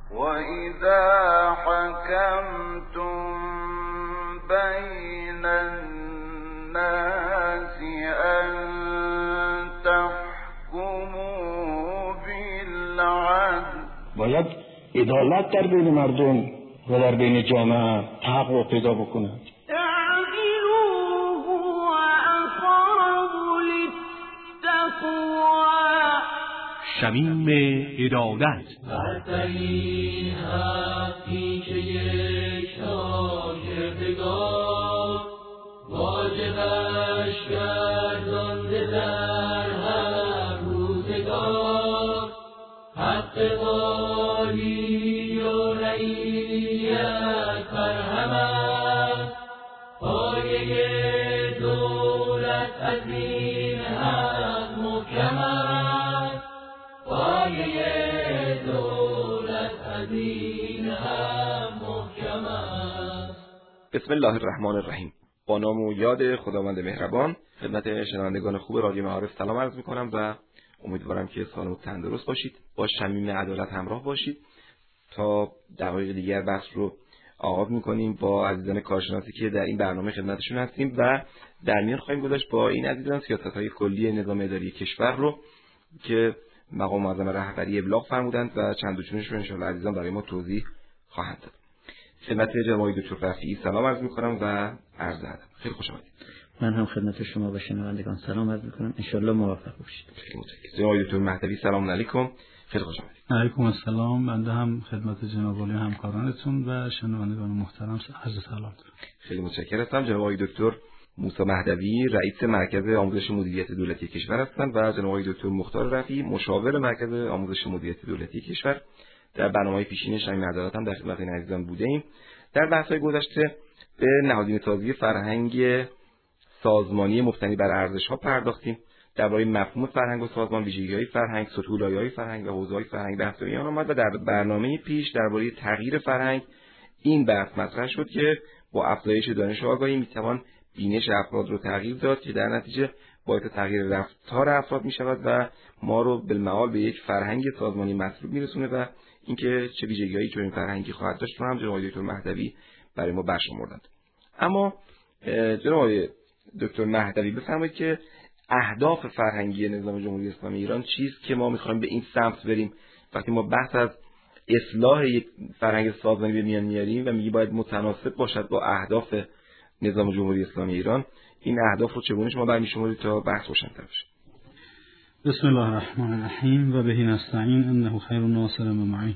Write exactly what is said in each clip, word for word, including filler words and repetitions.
وَإِذَا حَكَمْتُمْ بَيْنَ النَّاسِ أَن تَحْكُمُوا بِالْعَدْلِ. باید عدالت در بین مردم و در بین جامعه تحقق پیدا بکنه. شمیم ارادت برترین حقی که یک شاگردگار واجبش گردانده در هر روزگار، حق والی و رعیت فرهم است، پایه دولت از این حق محکم است، پایه دولت از این حق محکم است. بسم الله الرحمن الرحیم. با نام و یاد خداوند مهربان. خدمت شنوندگان خوب رادیو معارف سلام عرض می‌کنم و امیدوارم که سالم و تندرست باشید. با شمیم عدالت همراه باشید. تا دقایق دیگر بحث رو آغاز می‌کنیم با عزیزان کارشناسی که در این برنامه خدمتشون هستیم و در میان خواهیم گذاشت با این عزیزان سیاست‌های کلی نظام اداری کشور رو که مقام معظم رهبری ابلاغ فرمودند و چند دوچونش رو انشاءالله عزیزان برای ما توضیح خواهند داد. خدمت جناب دکتر رفیعی سلام عرض می‌کنم و عرض ادب. خیلی خوش آمدید. من هم خدمت شما و شنوندگان سلام عرض می‌کنم. ان شاءالله موفق باشید. خیلی متشکرم. جناب دکتر مهدوی سلام علیکم. خیلی خوش آمدید. علیکم السلام. بنده هم خدمت جناب عالی همکارانتون و شنوندگان محترم عرض سلام دارم. خیلی متشکرم. جناب دکتر موسی مهدوی رئیس مرکز آموزش مدیریت دولتی کشور هستند و جناب دکتر مختار رفیعی مشاور مرکز آموزش مدیریت دولتی کشور. در برنامه‌های پیشین شمیم عدالت هم در خدمت این عزیزان بودیم. در بحث‌های گذشته به نهادینه سازی فرهنگ سازمانی مبتنی بر ارزش‌ها پرداختیم. درباره مفهوم فرهنگ و سازمان، ویژگی‌های فرهنگ، سطوح لایه‌های فرهنگ و حوزه‌های فرهنگ بحث میان آمد و در برنامه پیش درباره تغییر فرهنگ این بحث مطرح شد که با افزایش دانش و آگاهی می‌توان بینش افراد رو تغییر داد که در نتیجه باعث تغییر رفتار افراد می‌شود و ما رو بالمعال به یک فرهنگ سازمانی مطلوب می‌رسونه و اینکه چه ویژگی‌هایی چنین فرهنگی خواهد داشت رو هم جناب دکتر مهدوی برای ما برشمردند. اما جناب دکتر مهدوی بفرمایید که اهداف فرهنگی نظام جمهوری اسلامی ایران چیست که ما می‌خوایم به این سمت بریم؟ وقتی ما بحث از اصلاح یک فرهنگ سازمانی به میان میاریم و میگی باید متناسب باشد با اهداف نظام جمهوری اسلامی ایران، این اهداف رو چگونه شما برمی‌شمارید تا بحث روشن‌تر بشه؟ بسم الله الرحمن الرحیم و بهی نستعین انه خیر الناصر و معین.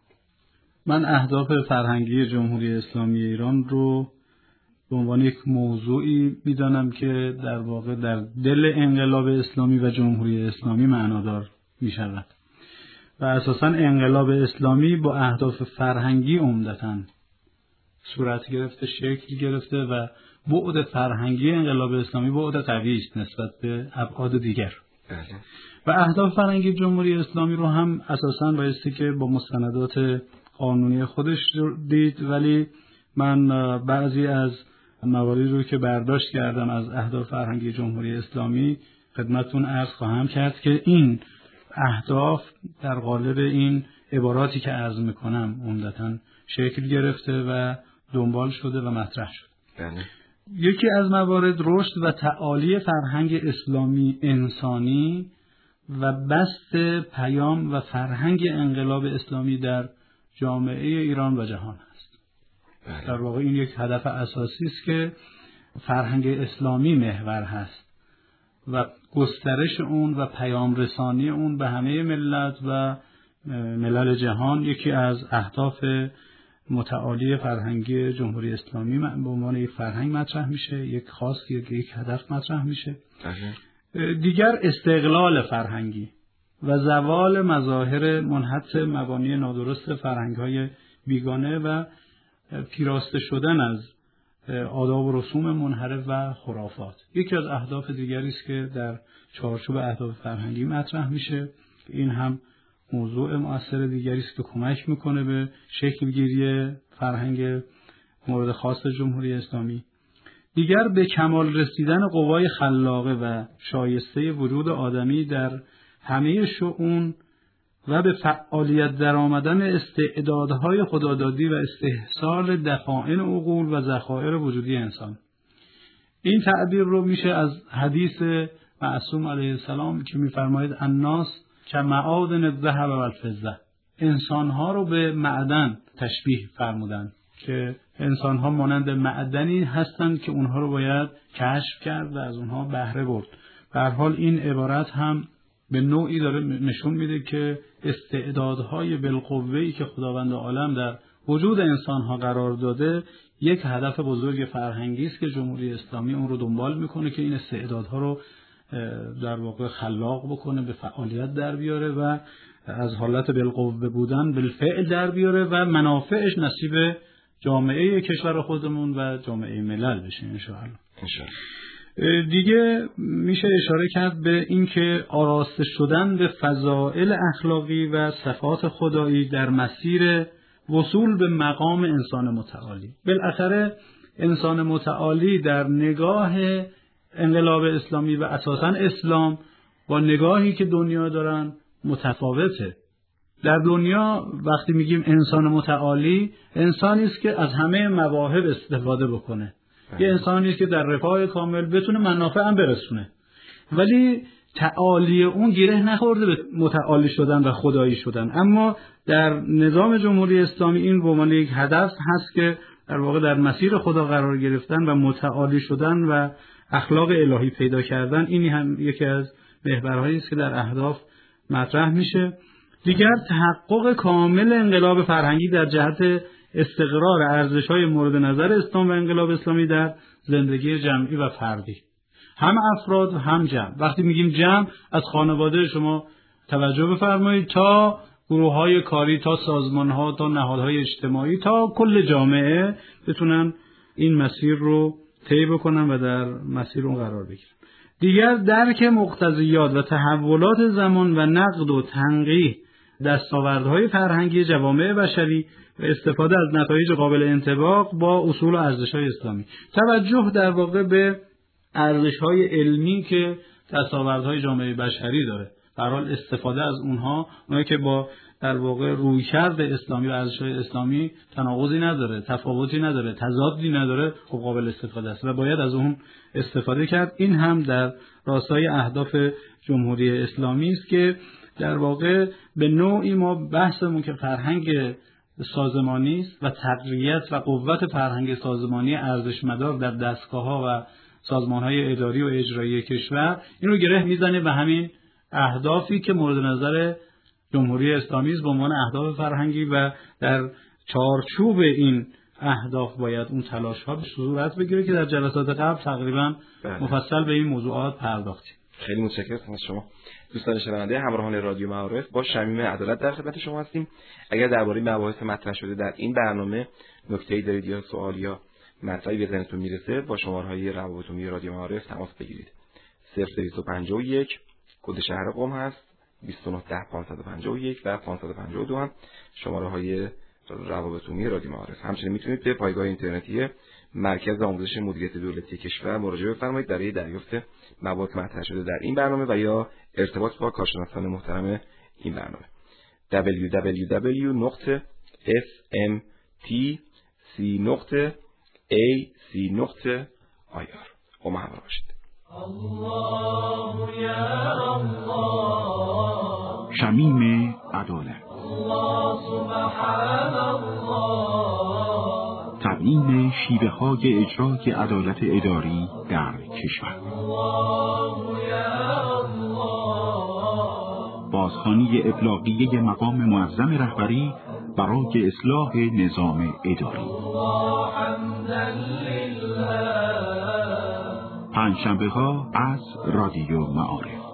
من اهداف فرهنگی جمهوری اسلامی ایران رو به عنوان یک موضوعی میدانم که در واقع در دل انقلاب اسلامی و جمهوری اسلامی معنادار می شود و اساساً انقلاب اسلامی با اهداف فرهنگی عمدتاً صورت گرفته، شکل گرفته و بعد فرهنگی انقلاب اسلامی بعد قوی است نسبت به ابعاد دیگر. و اهداف فرهنگی جمهوری اسلامی رو هم اساساً بایستی که با مستندات قانونی خودش دید، ولی من بعضی از مواردی رو که برداشت کردم از اهداف فرهنگی جمهوری اسلامی خدمتتون عرض خواهم کرد که این اهداف در قالب این عباراتی که عرض میکنم عمدتاً شکل گرفته و دنبال شده و مطرح شده. بله. یکی از موارد رشد و تعالی فرهنگ اسلامی انسانی و بسط پیام و فرهنگ انقلاب اسلامی در جامعه ایران و جهان است. بله. در واقع این یک هدف اساسی است که فرهنگ اسلامی محور هست و گسترش اون و پیام رسانی اون به همه ملت و ملل جهان یکی از اهداف متعالی فرهنگی جمهوری اسلامی به عنوان یک فرهنگ مطرح میشه، یک خواست، یک هدف مطرح میشه. دیگر استقلال فرهنگی و زوال مظاهر منحط مبانی نادرست فرهنگ‌های بیگانه و پیراسته شدن از آداب و رسوم منحرف و خرافات یکی از اهداف دیگری است که در چارچوب اهداف فرهنگی مطرح میشه. این هم موضوع مؤثر دیگری است که کمک میکنه به شکلگیری فرهنگ مورد خاص جمهوری اسلامی. دیگر به کمال رسیدن قوای خلاقه و شایسته وجود آدمی در همه شؤون و به فعالیت در آمدن استعدادهای خدادادی و استحصال دفاعن عقول و ذخایر وجودی انسان. این تعبیر رو میشه از حدیث معصوم علیه السلام که میفرماید الناس کمعادن الذهب و الفضه، انسانها رو به معدن تشبیه فرمودن که انسانها مانند معدنی هستند که اونها رو باید کشف کرد و از اونها بهره برد. به هر حال این عبارت هم به نوعی داره نشون میده که استعدادهای بالقوه‌ای که خداوند عالم در وجود انسانها قرار داده یک هدف بزرگ فرهنگی است که جمهوری اسلامی اون رو دنبال میکنه که این استعدادها رو در واقع خلاق بکنه، به فعالیت در بیاره و از حالت بالقوه بودن بالفعل در بیاره و منافعش نصیب جامعه کشور خودمون و جامعه ملل بشه انشاءالله. دیگه میشه اشاره کرد به اینکه آراسته شدن به فضائل اخلاقی و صفات خدایی در مسیر وصول به مقام انسان متعالی. بالاخره انسان متعالی در نگاه انقلاب اسلامی و اساساً اسلام با نگاهی که دنیا دارن متفاوته. در دنیا وقتی میگیم انسان متعالی، انسانی است که از همه مواهب استفاده بکنه، یه انسانی است که در رفاه کامل بتونه منافع هم برسونه، ولی تعالی اون گره نخورده به متعالی شدن و خدایی شدن. اما در نظام جمهوری اسلامی این به عنوان یک هدف هست که در واقع در مسیر خدا قرار گرفتن و متعالی شدن و اخلاق الهی پیدا کردن. اینی هم یکی از محورهایی است که در اهداف مطرح میشه. دیگر تحقق کامل انقلاب فرهنگی در جهت استقرار ارزش‌های مورد نظر اسلام و انقلاب اسلامی در زندگی جمعی و فردی، هم افراد و هم جمع. وقتی میگیم جمع، از خانواده شما توجه بفرمایید تا گروه‌های کاری، تا سازمان‌ها، تا نهادهای اجتماعی، تا کل جامعه بتونن این مسیر رو طی بکنن و در مسیر اون قرار بگیرن. دیگر درک مقتضیات و تحولات زمان و نقد و تنقیح دستاوردهای فرهنگی جوامع بشری و استفاده از نتایج قابل انطباق با اصول و ارزش‌های اسلامی. توجه در واقع به ارزش‌های علمی که دستاوردهای جامعه بشری داره، به هر حال استفاده از اونها، اونایی که با در واقع رویکرد اسلامی و ارزش‌های اسلامی تناقضی نداره، تفاوتی نداره، تضادی نداره، خب قابل استفاده است و باید از اون استفاده کرد. این هم در راستای اهداف جمهوری اسلامی است که در واقع به نوعی ما بحثمون که فرهنگ سازمانی است و تقویت و قوت فرهنگ سازمانی ارزشمدار در دستگاه‌ها و سازمان‌های اداری و اجرایی کشور، این رو گره میزنه به همین اهدافی که مورد نظر جمهوری اسلامی است به عنوان اهداف فرهنگی و در چارچوب این اهداف باید اون تلاش‌ها به صورت بگیره که در جلسات قبل تقریبا بله. مفصل به این موضوعات پرداختیم. خیلی متشکرم از شما. دوستان شنونده همراهان رادیو معارف، با شمیم عدالت در خدمت شما هستیم. اگر درباره مباحث مطرح شده در این برنامه نکته‌ای دارید یا سوال یا مطلبی به ذهنتون میرسه، با شماره‌های روابط عمومی رادیو معارف تماس بگیرید. صفر دویست و پنجاه و یک کد شهر قم هست، بیست و نه ده پانصد و پنجاه و یک و پانصد و پنجاه و دو هم شماره‌های روابط عمومی رادیو معارف. همچنین میتونید به پایگاه اینترنتی مرکز آموزش مدیریت دولتی کشور مراجعه بفرمایید برای دریافت مواد مطرح شده در این برنامه و یا ارتباط با کارشناسان محترم این برنامه. دبلیو دبلیو دبلیو نقطه اف ام تی سی نقطه ای سی نقطه آی آر. با ما همراه باشید. الله یا الله، شمیم عدالت، الله سبحان الله، تبیین شیوه های اجرای عدالت اداری در کشور. الله یا الله، بازخوانی ابلاغیه مقام معظم رهبری برای اصلاح نظام اداری. الله حمدا لله، پنجشنبه ها از رادیو معارف.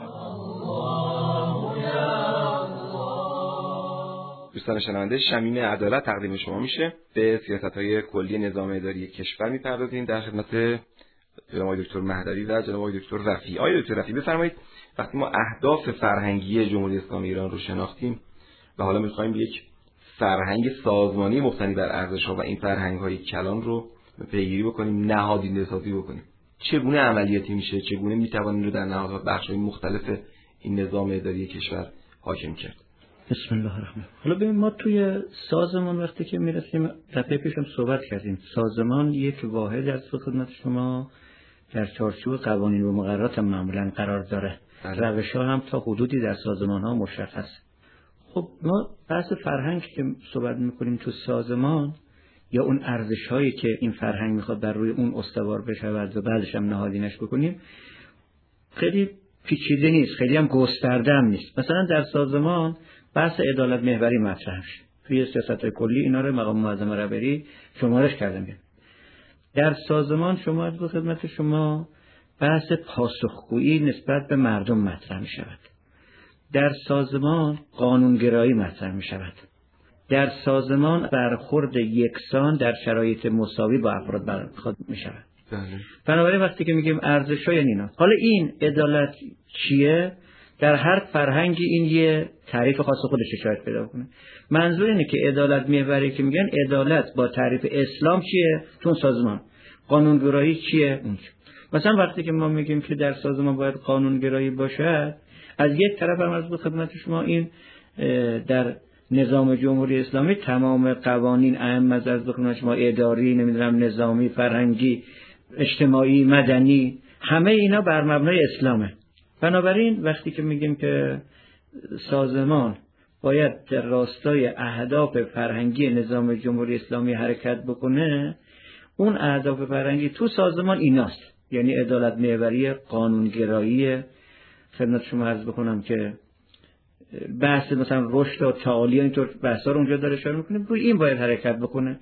دوستان شنونده، شمیم عدالت تقدیم شما میشه. به سیاست‌های کلی نظام اداری کشور میپردازیم در خدمت جناب دکتر مهدوی و جناب دکتر رفیعی. آقای دکتر رفیعی بفرمایید، وقتی ما اهداف فرهنگی جمهوری اسلامی ایران رو شناختیم و حالا میخوایم یک فرهنگ سازمانی مبتنی بر ارزش‌ها و این فرهنگ‌های کلان رو پیگیری بکنیم، نهادینه سازی بکنیم، چگونه عملیاتی میشه؟ چگونه میتوانیم رو در نهادها بخش‌های مختلف این نظام اداری کشور حاکم کرد؟ بسم الله الرحمن الرحیم. حالا ببین ما توی سازمان وقتی که میرسیم دفعه پیشم صحبت کردیم، سازمان یک واحد از خدمت شما در چارچوب قوانین و مقررات معمولا قرار داره. روش ها هم تا حدودی در سازمان ها مشخص. خب ما بحث فرهنگ که صحبت میکنیم تو سازمان یا اون ارزش هایی که این فرهنگ میخواد بر روی اون استوار بشود و بعدش هم نهادینش بکنیم، خیلی پیچیده نیست، خیلی هم گسترده هم نیست. مثلا در سازمان بحث عدالت محوری مطرح میشه. توی سیاست کلی اینا رو مقام معظم رهبری شمارش کردم. در سازمان شما از خدمت شما بحث پاسخگویی نسبت به مردم مطرح می شود. در سازمان قانونگرایی مطرح می شود. در سازمان برخورد یکسان در شرایط مساوی با افراد برخورد می شود. بنابراین وقتی که میگیم ارزش‌ها یعنی اینا. حالا این عدالت چیه؟ در هر فرهنگی این یه تعریف خاص خودش شاید پیدا کنه. منظور اینه که عدالت محوری که میگن عدالت با تعریف اسلام چیه؟ تو سازمان قانونگرایی چیه؟ اونجا. مثلا وقتی که ما میگیم که در سازمان باید قانونگرایی باشد، از یک طرف هم از خدمت شما این در نظام جمهوری اسلامی تمام قوانین اهم از از خدمت شما اداری، نمیدونم نظامی، فرهنگی، اجتماعی، مدنی، همه اینا بر مبنای اسلامه. بنابراین وقتی که میگیم که سازمان باید در راستای اهداف فرهنگی نظام جمهوری اسلامی حرکت بکنه، اون اهداف فرهنگی تو سازمان ایناست، یعنی عدالت محوری، قانونگرایی. خدمت شما عرض بکنم که بحث مثلا رشد و تعالی اینطور بحثا رو اونجا داره اشاره میکنه، روی این باید حرکت بکنه.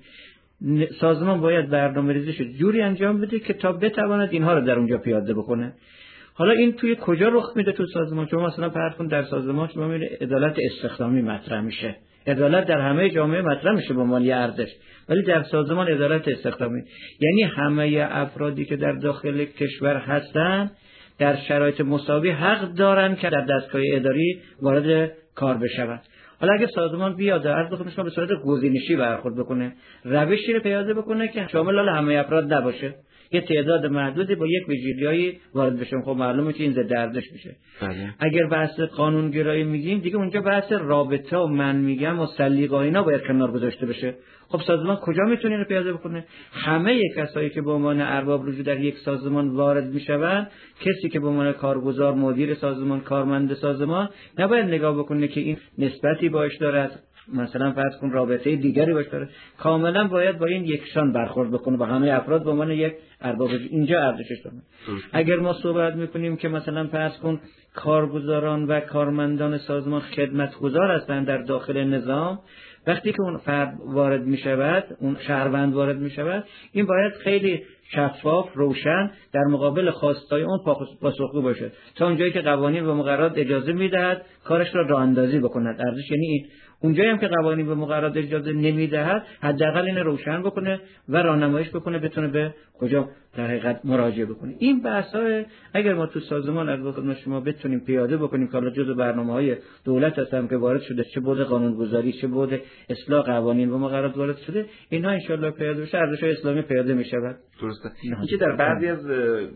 سازمان باید برنامه‌ریزیش جوری انجام بده که تا بتواند اینها رو در اونجا پیاده بکنه. حالا این توی کجا رخ میده تو سازمان؟ شما مثلا فرض کن در سازمان شما میبینید عدالت استخدامی مطرح میشه. عدالت در همه جامعه مطرح میشه به عنوان ارزش، ولی در سازمان عدالت استخدامی یعنی همه افرادی که در داخل کشور هستن در شرایط مساوی حق دارن که در دستگاه اداری وارد کار بشوند. حالا اگه سازمان بیاد عرض بکنه شما به صورت گزینشی برخورد بکنه، روشی رو پیاده بکنه که شامل همه افراد نباشه، یه تعداد محدودی با یک ویژگی‌های وارد بشن، خب معلومه که این ضد ارزش میشه. بله. اگر بحث قانونگرایی میگیم دیگه اونجا بحث رابطه و من میگم و سلیقه اینا باید کنار گذاشته بشه. خب سازمان کجا میتونه اینو پیاده بکنه؟ همه کسایی که به عنوان ارباب رجوع در یک سازمان وارد میشوند، کسی که به عنوان کارگزار، مدیر سازمان، کارمند سازمان نباید نگاه بکنه که این نسبتی باش دارد، مثلا فرض کن رابطه دیگری باش داره، کاملا باید با این یکسان برخورد بکنه با همه افراد به عنوان یک ارباب. اینجا ارزشش داره. اگر ما صحبت میکنیم که مثلا فرض کن کارگزاران و کارمندان سازمان خدمتگزار هستند در داخل نظام، وقتی که اون فرد وارد میشود، اون شهروند وارد میشود، این باید خیلی شفاف، روشن در مقابل خواستای اون پاسخگو باشه تا اونجایی که قوانین و مقررات اجازه میدهد کارش را راه اندازی بکند. ارزش یعنی این. اونجایی هم که قوانین و مقررات اجازه نمیدهد حداقل این روشن بکنه و راهنماییش بکنه بتونه به کجا در حقیقت مراجعه بکنه. این بحث‌ها اگر ما تو سازمان از خدمت شما بتونیم پیاده بکنیم که جزء برنامه‌های دولت هستن که وارد شده، چه بود قانونگذاری، چه بود اصلاح قوانین و مقررات وارد شده، اینها ان شاءالله پیاده بشه، ارزش‌های اسلامی پیاده می‌شود. درسته. اینکه در بعضی از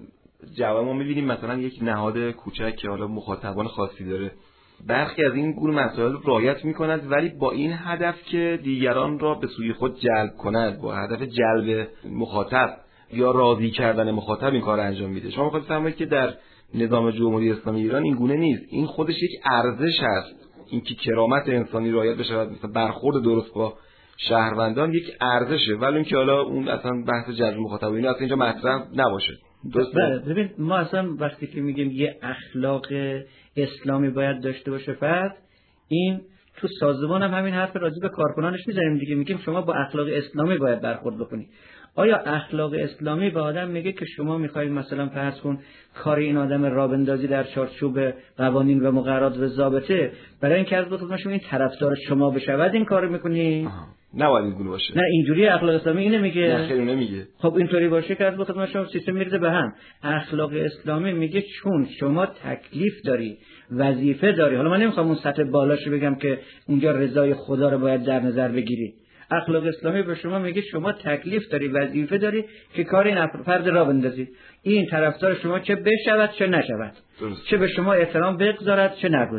جوامع ما می‌بینیم مثلا یک نهاد کوچک که حالا مخاطبان خاصی داره، برخی از این گونه مسائل رعایت می‌کند ولی با این هدف که دیگران را به سوی خود جلب کند، با هدف جلب مخاطب یا راضی کردن مخاطب این کار انجام میده. شما می‌خواید بفرمایید که در نظام جمهوری اسلامی ایران این گونه نیست. این خودش یک ارزش است. اینکه کرامت انسانی رعایت بشه، مثلا برخورد درست با شهروندان یک ارزشه، ولی اینکه حالا اون اصلا بحث جلب مخاطب اینا اصلا اینجا مطرح نباشه. بله، ببین ما اصلا وقتی که میگیم یه اخلاق اسلامی باید داشته باشه فرد، این تو سازمان هم همین حرف راجع به کارکنانش میزنیم دیگه، میگیم شما با اخلاق اسلامی باید برخورد بکنی. آیا اخلاق اسلامی به آدم میگه که شما میخواید مثلا فرض کن کار این آدم را بندازی در چارچوب قوانین و مقررات و ضابطه، برای اینکه از خدمت شما این طرفدار شما بشود این کارو میکنی؟ نباید اینجوری باشه. نه اینجوری اخلاق اسلامی اینو میگه. نه خیلی نمیگه. خب اینطوری باشه که از خدمت شما سیستم میرده به هم. اخلاق اسلامی میگه چون شما تکلیف داری، وظیفه داری. حالا من نمیخوام اون سطح بالاشو بگم که اونجا رضای خدا رو باید در نظر بگیری. اخلاق اسلامی به شما میگه شما تکلیف داری، وظیفه داری که کار این فرد را بندازی. این طرفدار شما چه بشود چه نشود، چه به شما احترام بگذارد چه نگذارد.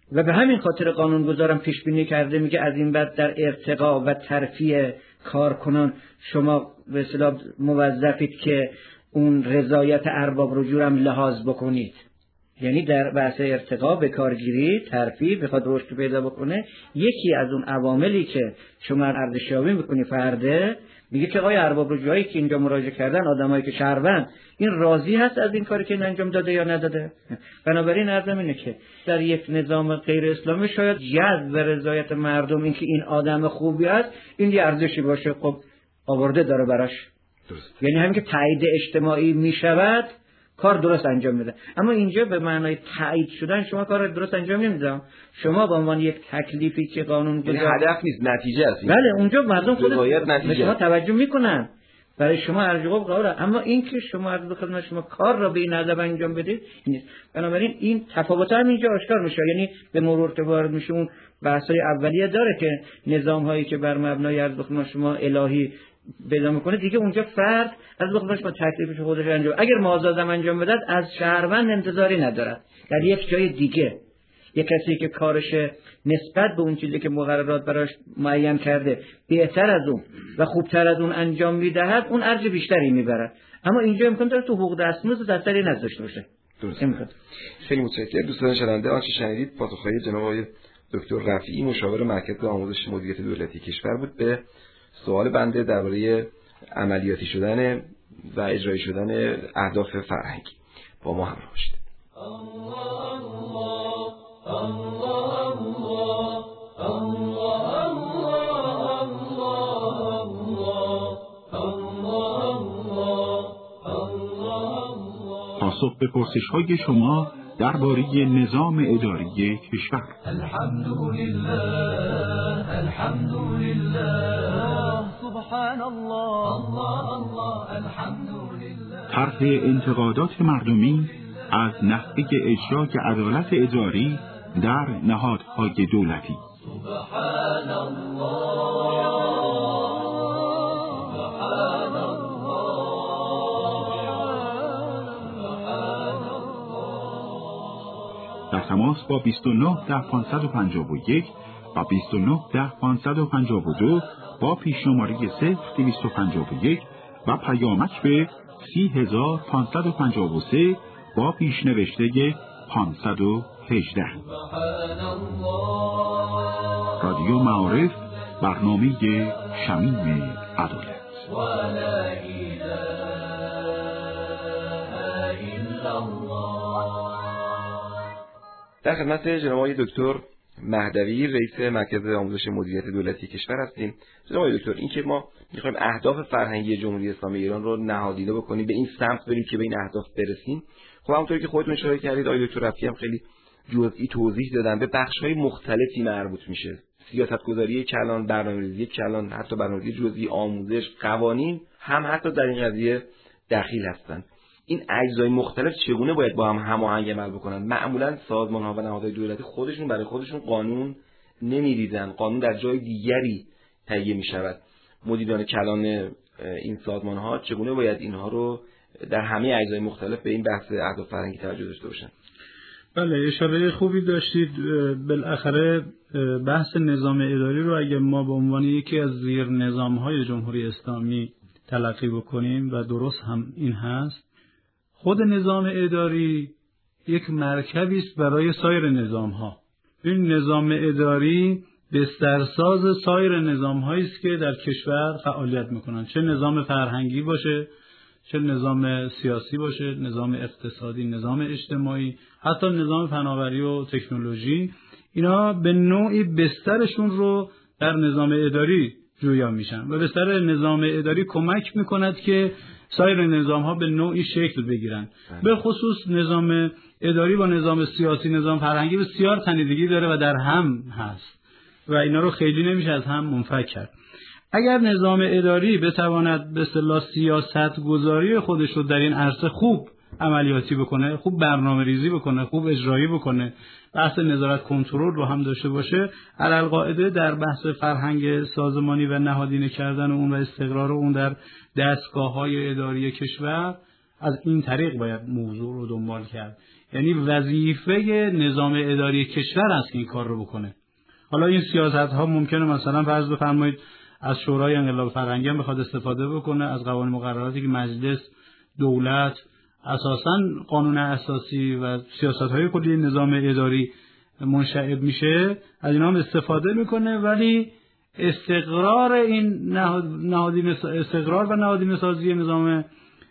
و به همین خاطر قانونگذارم پیش بینی کرده، میگه از این بعد در ارتقا و ترفیع کارکنان شما به اصطلاح موظفید که اون رضایت ارباب رجوع هم لحاظ بکنید. یعنی در بحث ارتقا به کارگیری ترفیع بخواد رشد پیدا بکنه، یکی از اون عواملی که شما ارزشیابی میکنی فرده، میگه که آقای ارباب رجوعی که اینجا مراجعه کردن، آدمایی که شهروند، این راضی هست از این کاری که این انجام داده یا نداده؟ بنابراین عرضم اینه که در یک نظام غیر اسلامی شاید جذب و رضایت مردم، این که این آدم خوبی است، این یه ارزشی باشه، خب آورده داره براش. درست. یعنی همین که تایید اجتماعی میشود کار درست انجام میده. اما اینجا به معنای تایید شدن شما کار درست انجام نمیدید. شما به عنوان یک تکلیفی که قانون گذار هدف نیست، نتیجه است. بله اونجا مردم خود به شما توجه میکنن، برای شما ارجحاب قراره. اما این که شما عرض خدمت شما کار را به این ادب انجام بدید نیست. بنابراین این تفاوت هم اینجا آشکار میشه. یعنی به مرور وارد میشه اون بحث‌های اولیه داره که نظام هایی که بر مبنای عرض خدمت شما الهی پیدا میکنه، دیگه اونجا فرد از بخواهش با تکلیفش خودش انجام، اگر مازادم انجام بدد از شهروند انتظاری ندارد. در یک جای دیگه یک کسی که کارش نسبت به اون چیزی که مقررات براش معین کرده بهتر از اون و خوبتر از اون انجام میدهد، اون ارج بیشتری میبرد. اما اینجا امکان داره تو حقوق دستمزد دستری نداشته باشه. درست. خیلی متشکرم دوستان شنونده. آنچه شنیدید پاسخهای جناب آقای دکتر رفیعی، مشاور مرکز آموزش مدیریت دولتی کشور بود به سوال بنده درباره عملیاتی شدن و اجرایی شدن اهداف فرهنگی. با ما همراه باشید. پاسخ به پرسش‌های شما درباره نظام اداری کشور. الحمدلله الحمدلله سبحان الله الله الله الحمدلله. طرح انتقادات مردمی از نحوه اجرای عدالت اداری در نهادهای دولتی. سبحان الله سبحان در تماس با بیست و نه ده پانصد و پنجاه و یک و بیست و نه ده پانصد و پنجاه و دو با پیشنماره صفر دویست و پنجاه و یک و پیامک به سی هزار پانصد و پنجاه و سه با پیشنوشته پانصد و هجده. رادیو معارف، برنامه شمیم عدالت. در خدمت جناب آقای دکتر مهدوی، رئیس مرکز آموزش مدیریت دولتی کشور هستیم. جناب آقای دکتر، این که ما می‌خوایم اهداف فرهنگی جمهوری اسلامی ایران رو نهادینه بکنیم، به این سمت بریم که به این اهداف برسیم، خب همونطوری که خودتون اشاره کردید، آقای دکتر رفیعی هم خیلی جزئی توضیح دادن، به بخش‌های مختلفی مربوط میشه. سیاست‌گذاری کلان، برنامه‌ریزی کلان، حتی برنامه‌ریزی جزئی، آموزش، قوانین هم حتی در این قضیه دخیل هستند. این اجزای مختلف چگونه باید با هم هماهنگ عمل بکنن؟ معمولا سازمان‌ها و نهادهای دولتی خودشون برای خودشون قانون نمی‌ریزن، قانون در جای دیگری تهیه می‌شود. مدیران کلان این سازمان‌ها چگونه باید اینها رو در همه اجزای مختلف به این بحث اهداف فرهنگی توجه داشته باشن؟ بله، اشاره خوبی داشتید. بالاخره بحث نظام اداری رو اگه ما به عنوان یکی از زیر نظام‌های جمهوری اسلامی تلقی بکنیم و درست هم این هست، خود نظام اداری یک مرکبی است برای سایر نظام‌ها. این نظام اداری بسترساز سایر نظام‌هایی است که در کشور فعالیت می‌کنند، چه نظام فرهنگی باشه، چه نظام سیاسی باشه، نظام اقتصادی، نظام اجتماعی، حتی نظام فناوری و تکنولوژی. اینا به نوعی بسترشون رو در نظام اداری جویا میشن و بستر نظام اداری کمک میکند که سایر نظام ها به نوعی شکل بگیرن. به خصوص نظام اداری با نظام سیاسی، نظام فرهنگی بسیار تنیدگی داره و در هم هست و اینا رو خیلی نمیشه از هم منفک کرد. اگر نظام اداری بتواند به اصطلاح سیاست گذاری خودش رو در این عرصه خوب عملیاتی بکنه، خوب برنامه ریزی بکنه، خوب اجرایی بکنه، بحث نظارت کنترل رو هم داشته باشه، علالقاعده در بحث فرهنگ سازمانی و نهادینه کردن اون و استقرار اون در دستگاه‌های اداری کشور از این طریق باید موضوع رو دنبال کرد. یعنی وظیفه نظام اداری کشور است که این کار رو بکنه. حالا این سیاست ها ممکنه مثلا فرض بفرمایید از شورای انقلاب فرهنگی هم بخواد استفاده بکنه، از قوانین مقرراتی که مجلس، دولت، اساساً قانون اساسی و سیاست‌های کلی نظام اداری منشعب میشه، از اینا هم استفاده میکنه، ولی استقرار این نهادین استقرار و نهادین سازی نظام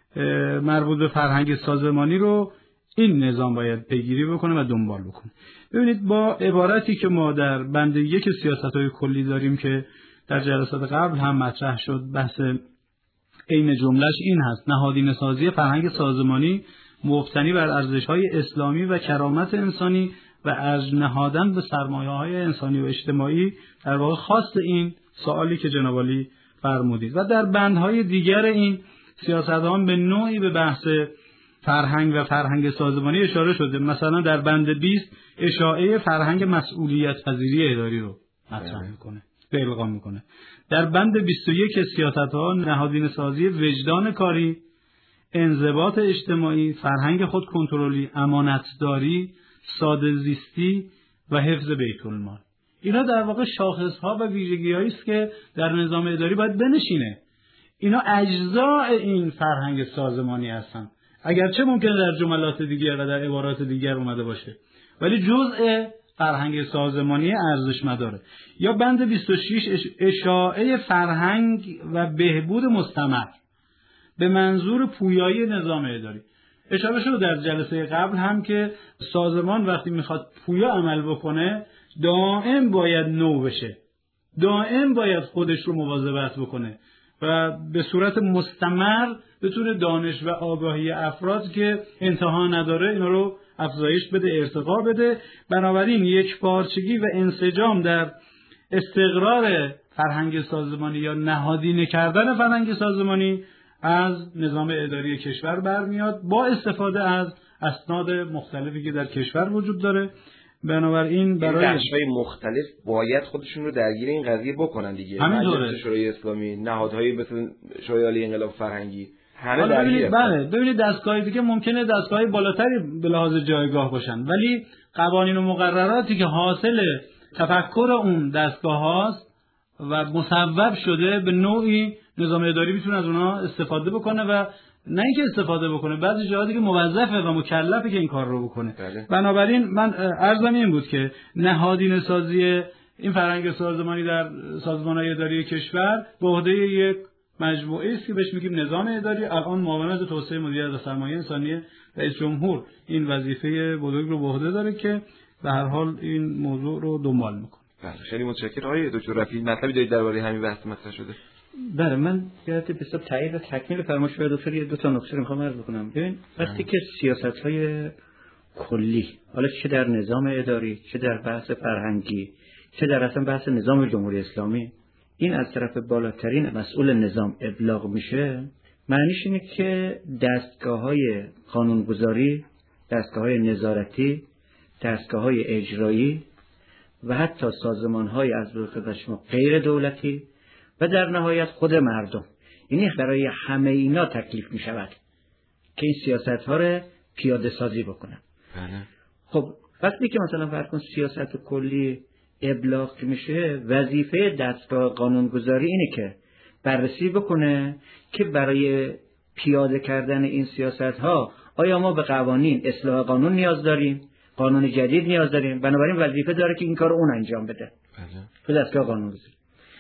مربوط به فرهنگ سازمانی رو این نظام باید پیگیری بکنه و دنبال بکنه. ببینید با عبارتی که ما در بند یک سیاست‌های کلی داریم که در جلسات قبل هم مطرح شد، بحث عین جملهش این هست: نهادین سازی فرهنگ سازمانی مبتنی بر ارزش‌های اسلامی و کرامت انسانی و ارج نهادن به سرمایه‌های انسانی و اجتماعی، در واقع خواست این سوالی که جناب عالی فرمودید. و در بندهای دیگر این سیاست‌ها به نوعی به بحث فرهنگ و فرهنگ سازمانی اشاره شده. مثلا در بند بیست اشاعه فرهنگ مسئولیت پذیری اداری رو مطرح میکنه، به القا میکنه. در بند بیست و یک سیاست‌ها نهادین سازی وجدان کاری، انضباط اجتماعی، فرهنگ خود کنترلی، امانتداری، ساده زیستی و حفظ بیت المال. اینا در واقع شاخص‌ها و ویژگی‌هایی است که در نظام اداری باید بنشینه. اینا اجزاء این فرهنگ سازمانی هستن، اگرچه ممکنه در جملات دیگر و در عبارات دیگر اومده باشه، ولی جزء فرهنگ سازمانی ارزش مداره. یا بند بیست و شش اشاعه فرهنگ و بهبود مستمر به منظور پویایی نظام اداری. اشاره شد در جلسه قبل هم که سازمان وقتی میخواد پویا عمل بکنه دائم باید نو بشه، دائم باید خودش رو مواظبت بکنه و به صورت مستمر بتونه دانش و آگاهی افراد که انتها نداره اینا رو افزایش بده، ارتقا بده. بنابراین یک پارچگی و انسجام در استقرار فرهنگ سازمانی یا نهادینه کردن فرهنگ سازمانی از نظام اداری کشور برمیاد با استفاده از اسناد مختلفی که در کشور وجود داره. بنابراین برای بخش‌های مختلف باید خودشون رو درگیر این قضیه بکنن دیگه. همینطوره. شورای اسلامی، نهادهای مثل شورای عالی انقلاب فرهنگی، همه درگیر. بله، ببینید دستگاهی دیگه ممکنه دستگاهی بالاتری به لحاظ جایگاه باشن، ولی قوانین و مقرراتی که حاصل تفکر اون دستگاه هاست و مصوب شده به نوعی نظام اداری میتونه از اونها استفاده بکنه و نه اینکه استفاده بکنه، بعضی جاها دیگه موظفه و مکلفه که این کار رو بکنه. بله. بنابراین من عرضم این بود که نهادینه سازی این فرهنگ سازمانی در سازمان‌های اداری کشور به عهده یک مجموعه است که بهش میگیم نظام اداری. الان معاونت توسعه مدیریت و سرمایه انسانی رئیس جمهور این وظیفه بزرگ رو به عهده داره که به هر حال این موضوع رو دنبال میکنه. بله، خیلی متشکرم. آقای دکتر رفیعی مطلبی دارید درباره همین بحث مطرح شده؟ بله، من یادت به حساب تایید و تکمیل فرمایش آقای دکتر یه دو تا نکته رو میخوام عرض بکنم. ببین وقتی که سیاست‌های کلی، حالا چه در نظام اداری، چه در بحث فرهنگی، چه در اصلا بحث نظام جمهوری اسلامی، این از طرف بالاترین مسئول نظام ابلاغ میشه، معنیش اینه که دستگاه‌های قانونگذاری، دستگاه‌های نظارتی، دستگاه‌های اجرایی و حتی سازمان‌های از خدمت شما غیر دولتی و در نهایت خود مردم، یعنی برای همه اینا تکلیف می‌شود که این سیاست‌ها رو پیاده سازی بکنن. بله. خب وقتی که مثلا فرض کن سیاست کلی ابلاغ میشه، وظیفه دستگاه قانونگذاری اینه که بررسی بکنه که برای پیاده کردن این سیاست‌ها آیا ما به قوانین، اصلاح قانون نیاز داریم، قانون جدید نیاز داریم. بنابراین وظیفه داره که این کار اون انجام بده. بله. دستگاه قانونگذاری.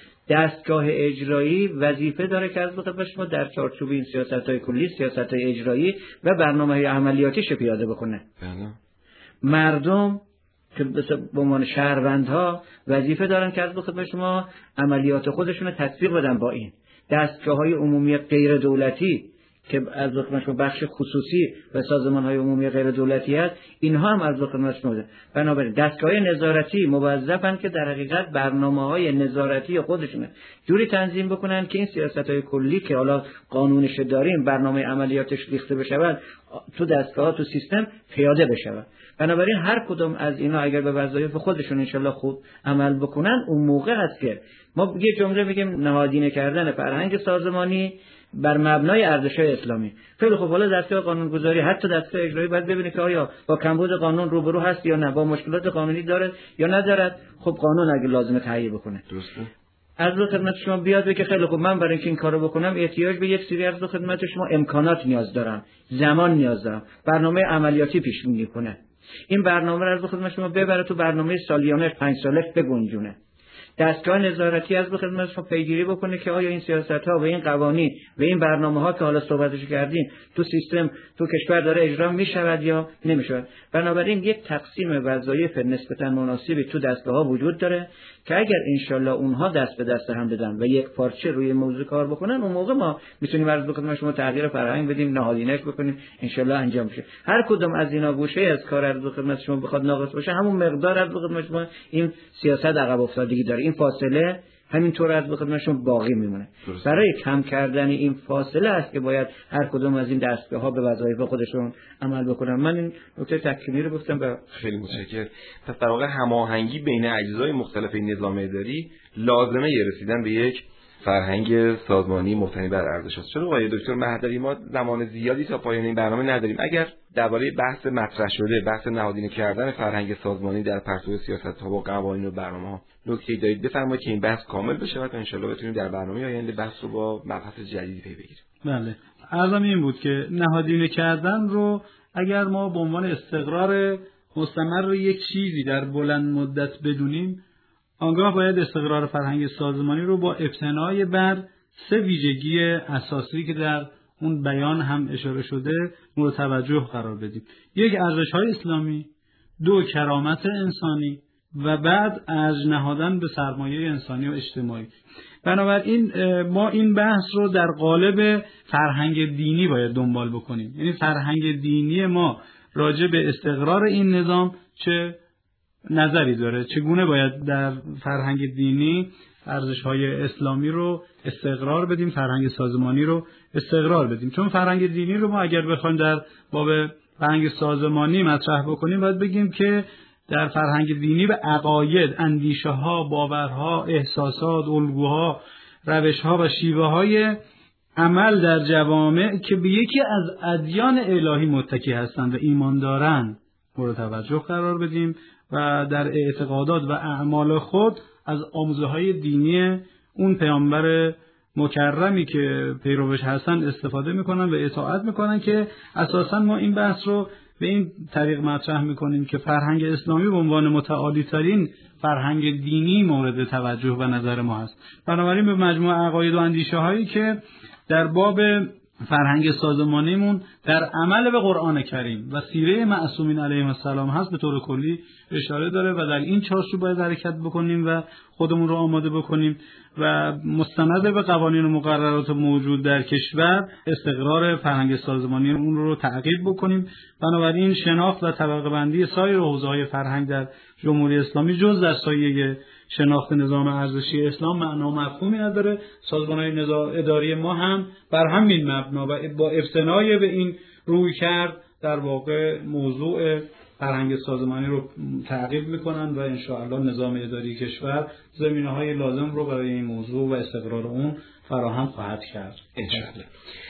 دستگاه اجرایی وظیفه داره که از خدمت شما در چارچوب این سیاست‌های کلی، سیاست‌های اجرایی و برنامه‌های عملیاتیش پیاده بکنه. بله. مردم که به عنوان شهروندها وظیفه دارن که از خدمت شما عملیات خودشون رو تطبیق بدن با این. دستگاه‌های عمومی غیر دولتی که از خدمت شما بخش خصوصی و سازمان‌های عمومی غیر دولتی هست، اینها هم از خدمت شما بودن. بنابراین دستگاه‌های نظارتی موظفن که در حقیقت برنامه‌های نظارتی خودشون جوری تنظیم بکنن که این سیاست‌های کلی که حالا قانونش داریم، برنامه عملیاتش ریخته بشود، تو دستگاه تو سیستم پیاده بشود. بنابراین هر کدوم از اینا اگر به وظایف خودشون انشالله خوب عمل بکنن، اون موقع هست که ما یه جمله میگیم نهادینه کردن فرهنگ سازمانی بر مبنای ارزش‌های اسلامی. خیلی خب، حالا دستگاه قانونگذاری حتی دستگاه اجرایی باید ببینه که آیا با کمبود قانون روبرو هست یا نه، با مشکلات قانونی داره یا ندارد. خب قانون اگه لازمه تهیه بکنه. درسته. از رو خدمت شما بیاد بگه خیلی خب من برای اینکه این کارو بکنم احتیاج به یک سری از رو خدمت شما امکانات نیاز دارم، زمان نیاز دارم، برنامه عملیاتی پیش بینی کنه. این برنامه رو از رو خدمت شما ببره تو برنامه سالیانه پنج ساله بگنجونه. دستگاه نظارتی از به خدمت شما پیگیری بکنه که آیا این سیاست‌ها و این قوانین و این برنامه‌ها که حالا صحبتش کردیم تو سیستم تو کشور داره اجرا می‌شود یا نمی‌شود. بنابراین یک تقسیم وظایف نسبتاً مناسبی تو دستگاه‌ها وجود داره که اگر انشالله اونها دست به دست هم بدن و یک پارچه روی موضوع کار بکنن، اون موقع ما میتونیم عرض بکنیم شما تغییر فرهنگ بدیم، نهادینه‌اش بکنیم، انشالله انجام بشه. هر کدوم از اینا گوشه از کار عرض خدمت شما بخواد ناقص باشه، همون مقدار عرض خدمت شما این سیاست عقب افتادگی داره. این فاصله همینطور از خدمتشون باقی میمونه. برای کم کردن این فاصله است که باید هر کدوم از این دستگاه‌ها به وظایف خودشون عمل بکنن. من این نکته تکمیلی رو گفتم. و خیلی متشکرم. پس در واقع هماهنگی بین اجزای مختلف این نظام اداری لازمه رسیدن به یک فرهنگ سازمانی مبتنی بر ارزش است. چون آقای دکتر مهدوی ما زمان زیادی تا پایان این برنامه نداریم. اگر درباره بحث مطرح شده، بحث نهادینه کردن فرهنگ سازمانی در پرتو سیاست‌ها و قوانین و برنامه‌ها، نکته‌ای دارید بفرمایید که این بحث کامل بشه و تا انشالله بتونیم در برنامه آینده بحث رو با مبحث جدیدی پی بگیریم. بله. عرضم این بود که نهادینه کردن رو اگر ما به عنوان استقرار مستمر یک چیزی در بلند مدت بدونیم، آنگاه باید استقرار فرهنگ سازمانی رو با ابتنای بر سه ویژگی اساسی که در اون بیان هم اشاره شده مورد توجه قرار بدیم. یک، ارزش‌های اسلامی، دو، کرامت انسانی و بعد ارج نهادن به سرمایه انسانی و اجتماعی. بنابراین ما این بحث رو در قالب فرهنگ دینی باید دنبال بکنیم. یعنی فرهنگ دینی ما راجع به استقرار این نظام چه نظری داره، چگونه باید در فرهنگ دینی ارزش‌های اسلامی رو استقرار بدیم، فرهنگ سازمانی رو استقرار بدیم. چون فرهنگ دینی رو ما اگر بخوایم در باب فرهنگ سازمانی مطرح بکنیم، باید بگیم که در فرهنگ دینی به عقاید، اندیشه‌ها، باورها، احساسات، الگوها، روش‌ها و شیوه‌های عمل در جوامع که به یکی از ادیان الهی متکی هستند و ایمان دارند مورد توجه قرار بدیم و در اعتقادات و اعمال خود از آموزه‌های دینی اون پیامبر مکرمی که پیروش هستن استفاده میکنن و اطاعت میکنن، که اساسا ما این بحث رو به این طریق مطرح میکنیم که فرهنگ اسلامی به عنوان متعالی ترین فرهنگ دینی مورد توجه و نظر ما هست. بنابراین به مجموع عقاید و اندیشه هایی که در باب فرهنگ سازمانیمون در عمل به قرآن کریم و سیره معصومین علیهم السلام هست به طور کلی اشاره داره و در این چارچوب باید حرکت بکنیم و خودمون رو آماده بکنیم و مستند به قوانین و مقررات موجود در کشور استقرار فرهنگ سازمانی اون رو تعقیب بکنیم. بنابراین شناخت و طبقه بندی سایر حوزه‌های فرهنگ در جمهوری اسلامی جز در سایه شناخت نظام ارزشی اسلام معنا و مفهومی نداره. سازمان‌های نظام اداری ما هم بر همین مبنا و با افتنای به این روی کرد در واقع موضوع فرهنگ سازمانی رو تعقیب میکنن و انشاءالله نظام اداری کشور زمینه‌های لازم رو برای این موضوع و استقرار اون فراهم خواهد کرد انشاءالله.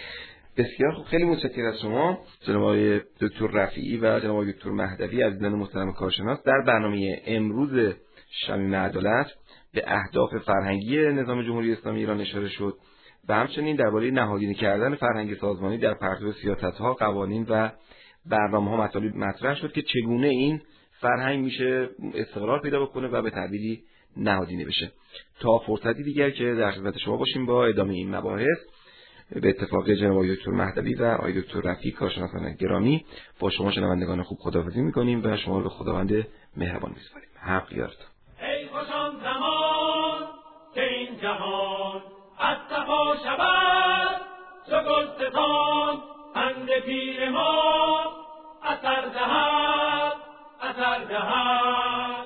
بسیار خوب، خیلی متشکرم از شما جناب آقای دکتر رفیعی و جناب آقای دکتر مهدوی عزیزان محترم کارشناس. در برنامه امروز شمیم عدالت به اهداف فرهنگی نظام جمهوری اسلامی ایران اشاره شد و همچنین درباره نهادینه کردن فرهنگ سازمانی در پرتو سیاست‌ها، قوانین و برنامه‌ها مطالب مطرح شد که چگونه این فرهنگ میشه استقرار پیدا بکنه و به تعبیری نهادینه بشه. تا فرصتی دیگر که در خدمت شما باشیم با ادامه این مباحث، به اتفاق جناب آقای دکتر مهدوی و آقای دکتر رفیعی کارشناسان گرامی با شما شنوندگان خوب خداحافظی می‌کنیم و شما رو به خداوند مهربان می‌سپاریم. حق یارتون. ای خوش آن زمان که این جهان از صفا شود، چو گلستان پند پیر ما اثر دهد اثر دهد،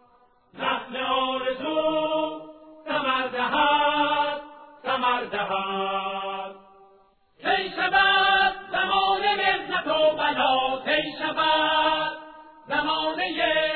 نخل آرزو ثمر دهد ثمر دهد. کی شود زمان محنت و شود زمانه